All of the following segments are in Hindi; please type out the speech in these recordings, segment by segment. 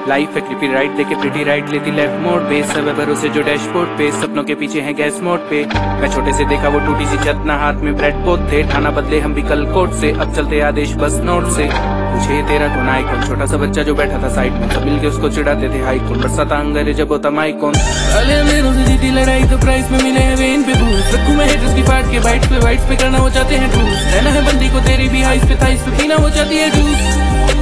लाइफ है क्रिपी राइड देके प्रिटी राइड लेती लेफ्ट मोड पे, सब भरोसे जो डैशबोर्ड पे, सपनों के पीछे है गैस मोड पे। मैं छोटे से देखा वो टूटी सी छत ना, हाथ में ब्रेड पोत थे, ठाना बदले हम भी कल कोट से, अब चलते आदेश बस नोट से। पूछे तेरा कौन आइकॉन, छोटा सा बच्चा जो बैठा था साइड में, सब मिलके उसको चिढ़ाते थे हाई कौन, बरसाता अंगरे जब होता माइकॉन। अरे मेरों से जीती लड़ाई तो प्राइस में मिले हैं वेन पे बूस्ट, रखूं मैं हेटर्स की पार्ट के बाइट्स पे करना वो चाहते हैं टूस, रहना है बंदी को तेरी भी हाइस पे थाइस पे, पीना वो चाहती है जूस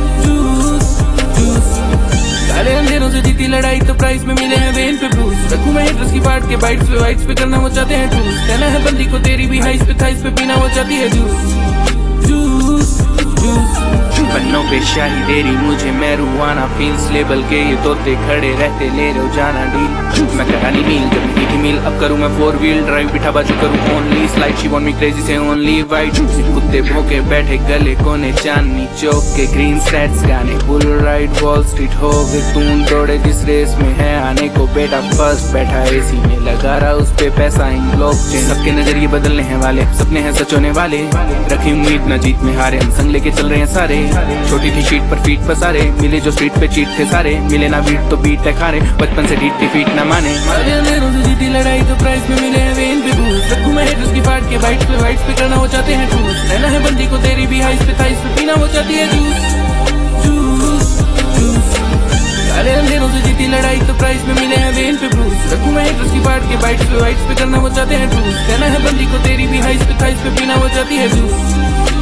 जूस जूस। काले अंधेरों से जीती लड़ाई तो प्राइस में मिले हैं वेन पे बूस्ट, रखूं मैं हेटर्स की पार्ट के बाइट्स पे करना वो चाहते हैं टूस, रहना है बंदी को तेरी भी हाइस पे थाइस पे, पीना वो चाहती है जूस जूस जूस। पन्नों पे शाही तेरी मुझे मैरुआना फील्स, लेबल के ये तोते खड़े रहते ले रोजाना डील। मैं करानी मील जब की मील, अब करूँ मैं 4 व्हील ड्राइव, बिठा बाजू करूँ only slide, she want me crazy से ओनली वाइट। कुत्ते भोंके बैठे गले कोने चांदनी चौक के, ग्रीन स्टैट्स गाने बुल राइड वॉल स्ट्रीट हो गए, तून दौड़े जिस रेस में है आने को बेटा फर्स्ट, बैठा एसी में लगा रहा उस पे पैसा इन ब्लॉकचेन। सबके नजरिए बदलने हैं वाले, सपने हैं सच होने वाले, रखी उम्मीद न जीत में हारे, हम संग लेके चल रहे हैं सारे। छोटी थी शीट पर फीट पसारे, मिले जो स्ट्रीट पे चीट थे सारे, मिले ना बीट तो बीट है खारे, बचपन से डीट फीट न माने। जीती लड़ाई तो प्राइस में मिले हैं वेन पे बूस्ट, रखूं मैं हेटर्स की पार्ट के बाइट्स पे करना वो चाहते हैं टूस, रहना है बंदी को तेरी भी हाइस पे थाइस पे, पीना वो चाहती है जूस जूस जूस। काले अंधेरों से जीती लड़ाई तो प्राइस में मिले हैं वेन पे बूस्ट, रखूं मैं हेटर्स की पार्ट के बाइट्स पे करना वो चाहते हैं टूस, रहना है बंदी को तेरी भी हाइस पे थाइस पे, पीना वो चाहती है जूस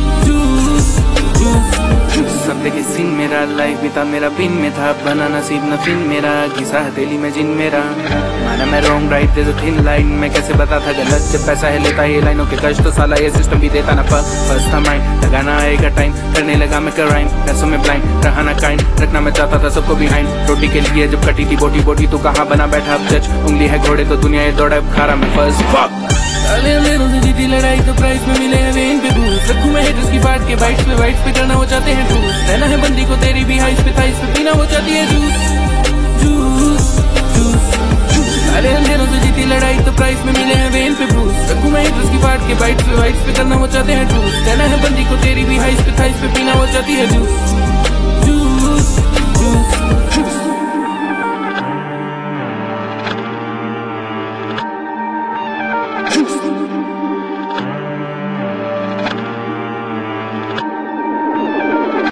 जूस जूस। सब देखे सीन मेरा, लाइफ बीता मेरा पिन में था, बना नसीब न फिन मेरा, घिसा हथेली में जिन मेरा, माना मैं wrong right the thin line, मैं कैसे बता था गलत, जब पैसा है लेता ये लाइनों के कष्ट तो साला ये सिस्टम भी देता ना फर्स्ट था माइंड, लगाना आएगा टाइम, करने लगा मैं क्राइम, पैसों में ब्लाइंड रहा ना काइंड, रखना मैं चाहता था सबको बिहाइंड, रोटी के लिए जब कटी थी बोटी बोटी तो कहाँ बना बैठा अब जज, उंगली है घोड़े तो दुनिया ये दौड़ा अब खारा मैं फर्स्ट। काले अंधेरों से जीती लड़ाई तो प्राइस में मिले हैं वेन पे बूस्ट, रखूं मैं हेटर्स की पार्ट के बाइट्स पे करना वो चाहते हैं टूस, रहना है बंदी को तेरी भी हाइस पे थाइस पे, पीना वो चाहती है जूस जूस जूस। काले अंधेरों से जीती लड़ाई तो प्राइस में मिले हैं वेन पे बूस्ट, रखूं मैं हेटर्स की पार्ट के बाइट्स पे करना वो चाहते हैं टूस, रहना है बंदी को तेरी भी हाइस पे थाइस पे, पीना वो चाहती है जूस जूस जूस।